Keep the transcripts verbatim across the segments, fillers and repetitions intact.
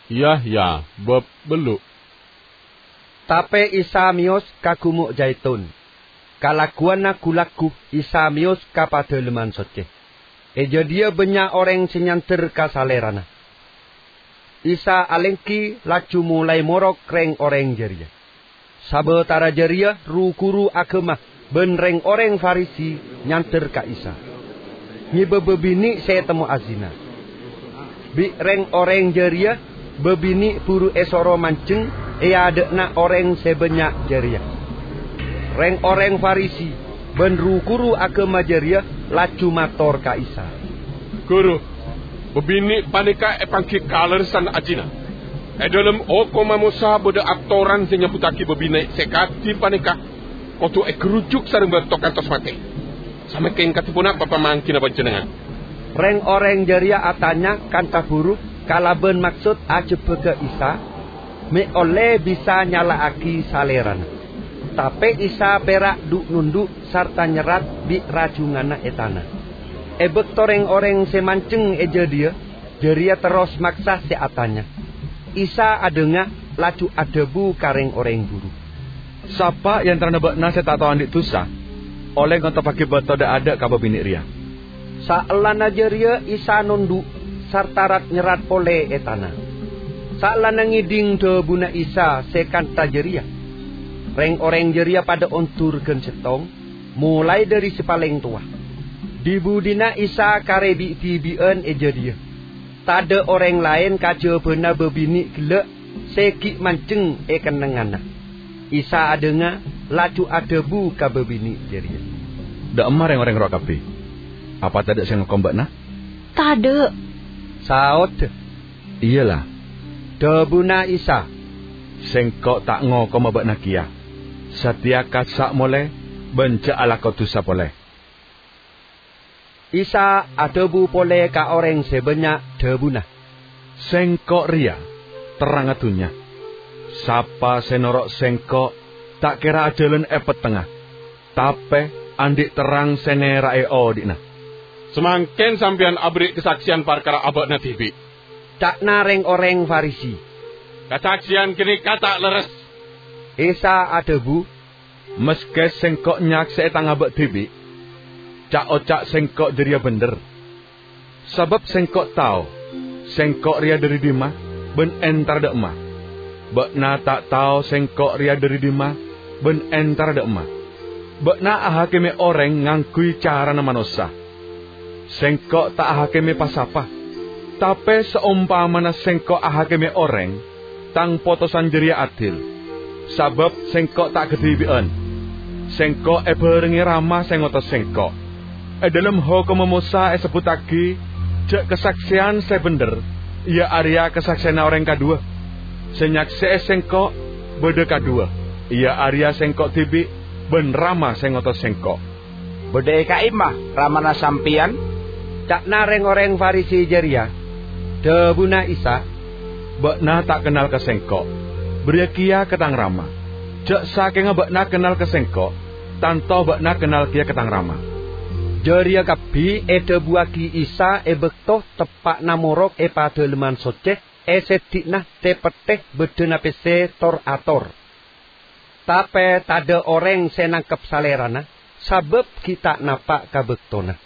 Yahya bab beluk. Tape Isa mios kagumuk Zaitun. Kalakuana kulaku Isa mios kapada leman soce. Eja dia banyak orang senyanter kasalerana. Isa alengki lacu mulai morok reng orang jeria. Sabetara jeria rukuru akemah ben reng orang Farisi nyanter ka Isa. Nyibe bebini saya temu azina. Bi reng orang jeria bebini puru esoro manceng ia ada nak orang sebanyak jeria. Reng orang Farisi ben rukuru akemah jeria lacu mator ka Isa. Guru, bebini panika epangki kaler san ajina. E dalam okoma musa boda aktoran senyaputaki bebini sekati panika. Kotu e kerujuk sareng bertokan tos mati. Sama kain katipuna papa mangkin apa jenengan. Reng orang jeria atanya kanta buru kalaben maksud ajebe ke Isa. Me oleh bisa nyala aki saleran. Tapi Isa perak duk nunduk sarta nyerat bi rajungana etana. Ebek toreng orang semanceng eja dia, jeria terus maksa se atanya. Isa adenga laju adebu kareng orang buru. Sapa yang terana bakna saya tak tahu andik tusa. Oleh ngonto pakai beto da ada kaba bini ria. Saelana jeria Isa nunduk sarta rat nyerat pole etana. Saelana ngiding de buna Isa sekanta jeria. Reng orang jeria pada ontur gen setong, mulai dari si paling tua. Di budina Isa karebi tibien eja dia. Tada orang lain kaja bena bebini gelek seki manceng e kenengana. Isa adenga laju adebu ka bebini jeria. Da emar yang orang rok kapi. Apa tada sing ngombak na? Tada. Saot. Iyalah. Debuna Isa. Sengkok tak ngoko mabak na kia. Satia kasak mole benca ala kotusa pole. Isa adebu pole ka orang sebanyak debuna. Sengkok ria terang atunya. Sapa senorok sengkok tak kira ajalan epet tengah. Tape andik terang senera e odina. Semangken sampean abrik kesaksian perkara abadna tibi. Tak nareng orang Farisi. Kesaksian kini kata leres. Isa adebu. Meske sengkok nyak seetang abad tibi. Cak ocak sengkok jeria bener. Sebab sengkok tahu. Sengkok ria dari dima. Ben entar de emah. Bekna tak tahu sengkok ria dari dima. Ben entar de emah. Bekna ahakeme orang ngangkui cara nama nosa. Sengkok tak ahakeme pasapa. Tapi seumpamana sengkok ahakeme orang. Tang potosan jeria adil. Sabab sengkok tak kedibien. Sengkok e berengi ramah sengotos sengkok. E dalam hukum Musa e sebutaki. Cek kesaksian saya bener. Ia area kesaksian orang kedua. Senyak se sengkok beda kedua. Ia area sengkok tibi. Ben ramah sengotos sengkok. Beda kaimah ramana sampian. Cak nareng orang Farisi jeria. Debuna Isa. Bekna tak kenal ke sengkok. Beriakia ketang rama. Cek saking bekna kenal ke sengkok. Tanto bekna kenal kia ketang rama. Jeria kapi e debuaki Isa e bektoh tepak namorok e pada leman soce. E setiknah te peteh bedena pese tor ator. Tapi tada orang senangkep salerana. Sabab kita napak kabektona.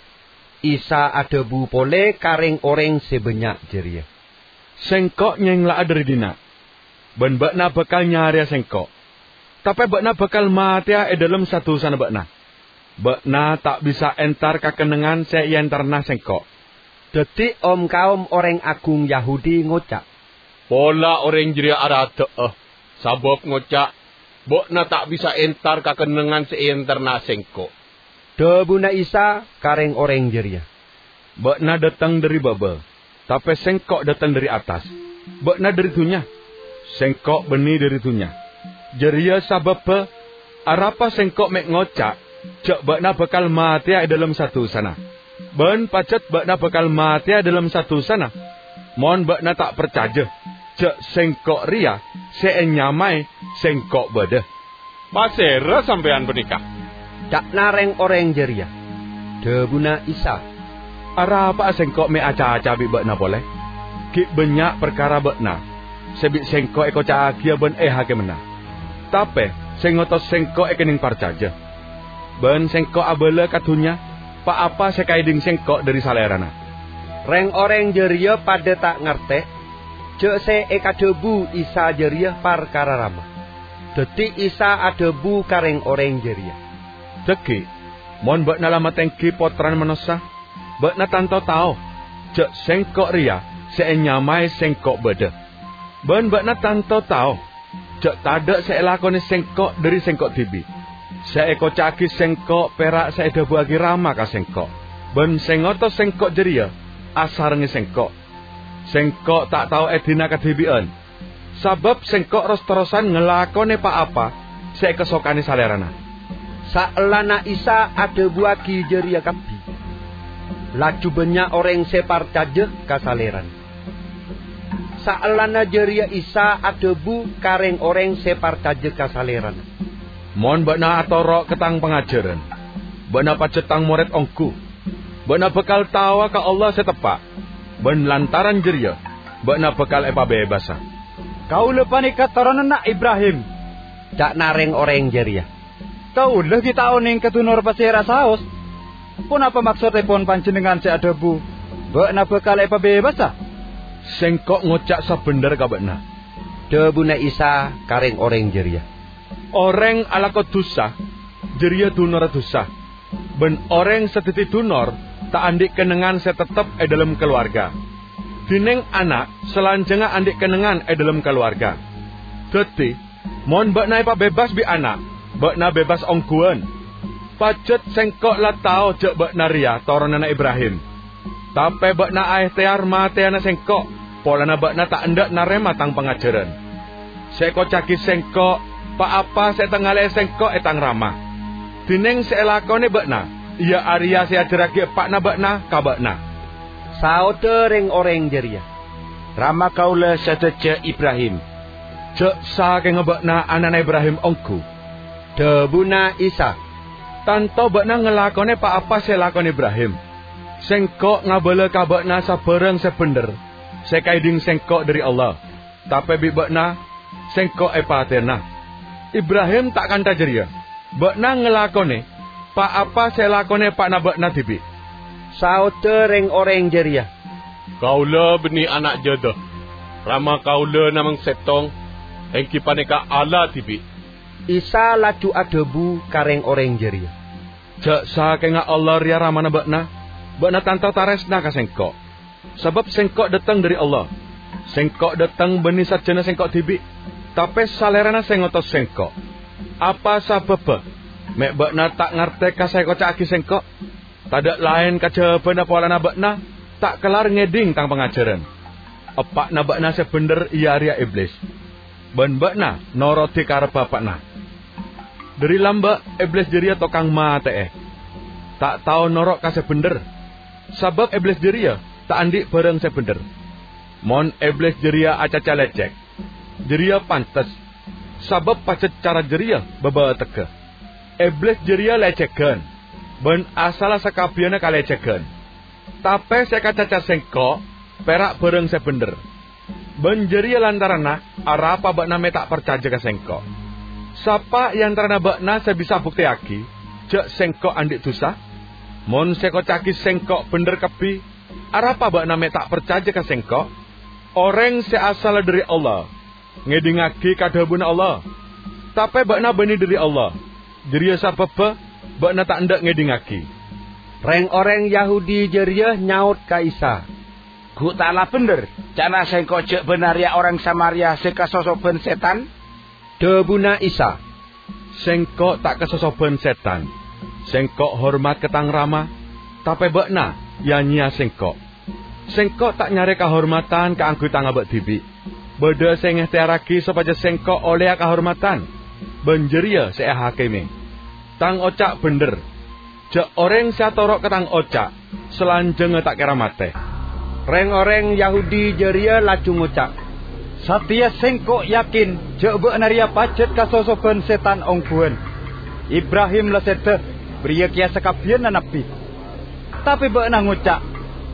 Isa adebu pole kareng orang sebanyak jeria. Sengkok nyengla dari dina. Ben bakna bakal nyari sengkok. Tapi bakna bakal mati e dalam satu sana bakna. Bakna tak bisa entar kakenengan se yentarna sengkok. Detik om kaum orang agung Yahudi ngocak. Pola orang jeria arate eh. Sabab ngocak. Bakna tak bisa entar kakenengan se yentarna sengkok. Debuna Isa kareng orang jeria. Bakna datang dari baba. Tapi sengkok datang dari atas. Bakna dari tunya. Sengkok benih dari tunya. Jeria sabab pe. Arapa sengkok mek ngocak. Cek bakna bakal mati dalam satu sana. Ben pacet bakna bakal mati dalam satu sana. Mohon bakna tak percaya. Cek sengkok ria. Seenyamai sengkok beda. Pasera sampean bernikah. Cak nareng orang jeria. Debuna Isa. Arapa sengkok mek aca-aca bi bakna boleh. Ki banyak perkara bekna. Sebik sengkok eko cahagia ben eh hake menah. Tapi sengotos sengkok ekening parcaja. Ben sengkok abele katunya. Pa apa sekaiding sengkok dari salerana. Reng orang jeria pada tak ngerti. Cek se ekadebu Isa jeria perkara rama. Detik Isa adebu kareng orang jeria. Deki, mon bekna lama tengki potran menosa. Bekna tanto tau. Cek sengkok ria seenyamai sengkok beda. Ben bekna tanto tau. Cek tada seelakone sengkok dari sengkok tibi. Seeko caki sengkok perak seeda buagi rama ka sengkok. Ben sengoto sengkok jeria asar nge sengkok. Sengkok tak tahu edina kadibian. Sabab sengkok ros-terosan ngelakone pa apa seekesokane salerana. Saelana Isa ada buagi jeria kapi. Laju banyak orang separcaje kasaleran. Saelana jeria Isa ada bu kareng orang separcaje kasaleran. Mon bekna atorok ketang pengajaran. Bekna pacetang murid ongku. Bekna bekal tawa ka Allah setepak. Ben lantaran jeria. Bekna bekal epa bebasa. Kau lepas nikah toron anak Ibrahim. Dak nareng orang jeria. Kau leh kita oning ketunur pasira saus. Pun apa maksudnya pun panjenengan se adebu. Bekna bekal epa bebasa. Sengkok ngocak sabener ka bekna. Debuna Isa kareng orang jeria. Orang alakot dosa, jeria dunor dosa. Ben orang setiti dunor, tak andik kenengan setetep e dalam keluarga. Dineng anak, selanjenga andik kenengan e dalam keluarga. Deti, mon bekna pa bebas bi anak, bekna bebas ongkuan. Pacet sengkok lah tau jek bekna ria toronana Ibrahim. Tapi bekna aeh tear mateana sengkok, polana bekna tak endak narema tang pengajaran. Seko caki sengkok, pa apa saya tengale sengkok etang ramah. Dineng seelakone bekna. Ia Arya saya ajarake pak na bekna ka bekna. Sauter ring orang jeria. Rama kaula seteje Ibrahim. Cek sa ke ngebekna anana Ibrahim ongku. Debuna Isa. Tanto bekna ngelakone pa apa saya lakone Ibrahim. Sengkok ngabele ka bekna sabareng sebener. Sekaiding sengkok dari Allah. Tapi bi bekna sengkok epatena. Ibrahim tak kanta jeria. Bekna ngelakone pa apa saya lakone pak na bekna tibi. Sauter ring orang jeria. Kaula beni anak jodoh. Rama kaula namang setong. Engki paneka Allah tibi. Isa laju adebu kareng orang jeria. Cek sa kenga Allah ria ramana bekna. Bekna tantau taresna ka sengkok. Sebab sengkok datang dari Allah. Sengkok datang beni sajana sengkok tibi. Tapi salerana sengotos sengkok. Apa sabab? Mek bekna tak ngerti ka sengkok caki sengkok. Tadak lain kajaban apa lana bekna tak kelar ngeding tang pengajaran. Epak na bekna sebener iya ria iblis. Ben bekna noroti karep bapakna. Dari lamba iblis jeria tokang mate eh. Tak tahu norok ka sebener. Sabab iblis jeria tak andik bareng sebener. Mon iblis jeria acaca lecek. Jeria pantas. Sabab pacet cara jeria baba teke. Iblis jeria lecekan. Ben asala sakabiana kalecekan. Tapi saya kacaca sengkok perak bareng sebener. Ben jeria lantarana arapa bakna me tak percaya ke sengkok. Sapa yang terana bakna saya bisa bukti aki. Cek sengkok andik dosa. Mon seko caki sengkok bener kepi. Arapa bakna me tak percaya ke sengkok. Orang seasal dari Allah. Ngedingaki kadabun Allah. Tapi bakna bani dari Allah. Jeria sabab bakna tak ndak ngedingaki. Reng orang Yahudi jeria nyaut ka Isa. Gu taklah bener. Cana sengkok cek benar ya orang Samaria sekasosoben setan. Debuna Isa. Sengkok tak kesosoben setan. Sengkok hormat ketang rama. Tapi bakna ya nyia sengkok. Sengkok tak nyare kehormatan ke anggota ngabak tibi. Beda sengeh tearaki supaya sengkok oleh kehormatan. Benjeria seeh hakimi. Tang ocak bener. Cek orang satorok ketang ocak. Selanjeng tak kira mate. Reng orang Yahudi jeria laju ngucak. Satya sengkok yakin. Cek benaria pacet kasosoben setan ongkuan. Ibrahim lesete. Bria kia sekabian nabi. Tapi benar ngucak.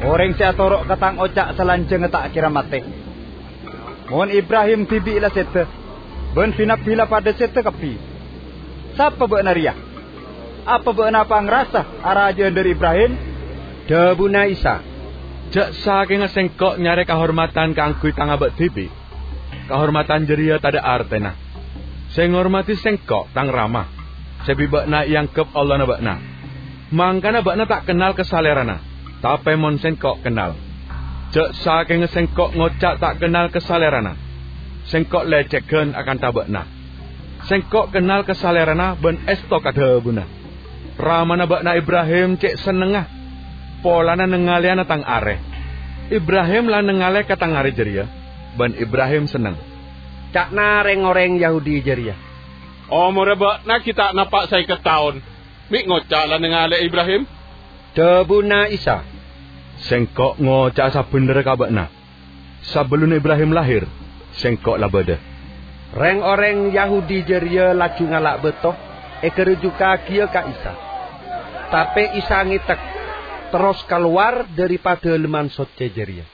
Orang si atorok katang ocak selanjeng tak kira mati. Mohon Ibrahim tibi ila sete. Ben finak bila pada sete kepi. Siapa buat naria? Apa buat napa ngerasa arah aja dari Ibrahim? Debuna Isa. Jak saking sengkok nyare kehormatan kangkui tangabek tibi. Kehormatan jeria tada artena. Sing ngormati sengkok tang ramah. Sebi bakna yang kep Allah na bakna. Mangkana bakna tak kenal kesalerana. Tapi mon sengkok kenal. Cek saking sengkok ngocak tak kenal kesalerana. Sengkok leceken akan tabakna. Sengkok kenal kesalerana ben esto kada buna. Ramana bakna Ibrahim cek senengah. Polana nengaliana tang are. Ibrahim lah nengale katang are jeria. Ben Ibrahim seneng. Cak nareng orang Yahudi jeria. Oh morebakna kita napak saya ke tahun. Mik ngocak lah nengale Ibrahim. Debuna Isa. Sengkok ngocak sabener kabakna. Sebelum Ibrahim lahir, sengkok lah beda. Reng orang Yahudi jeria laju ngalak betoh, ekerujuka kia ka Isa. Tapi Isa ngitek, terus keluar daripada leman soce jeria.